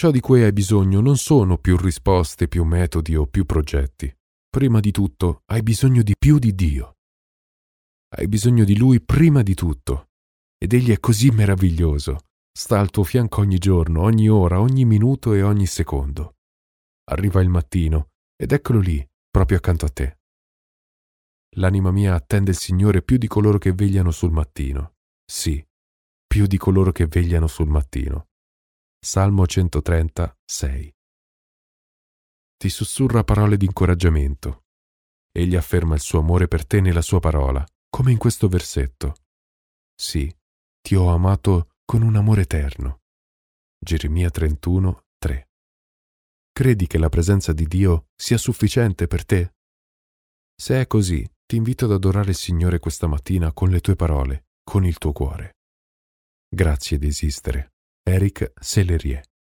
Ciò di cui hai bisogno non sono più risposte, più metodi o più progetti. Prima di tutto hai bisogno di più di Dio. Hai bisogno di Lui prima di tutto. Ed Egli è così meraviglioso. Sta al tuo fianco ogni giorno, ogni ora, ogni minuto e ogni secondo. Arriva il mattino ed eccolo lì, proprio accanto a te. L'anima mia attende il Signore più di coloro che vegliano sul mattino. Sì, più di coloro che vegliano sul mattino. Salmo 136. Ti sussurra parole di incoraggiamento. Egli afferma il suo amore per te nella sua parola, come in questo versetto. Sì, ti ho amato con un amore eterno. Geremia 31, 3. Credi che la presenza di Dio sia sufficiente per te? Se è così, ti invito ad adorare il Signore questa mattina con le tue parole, con il tuo cuore. Grazie di esistere. Eric Sellerier.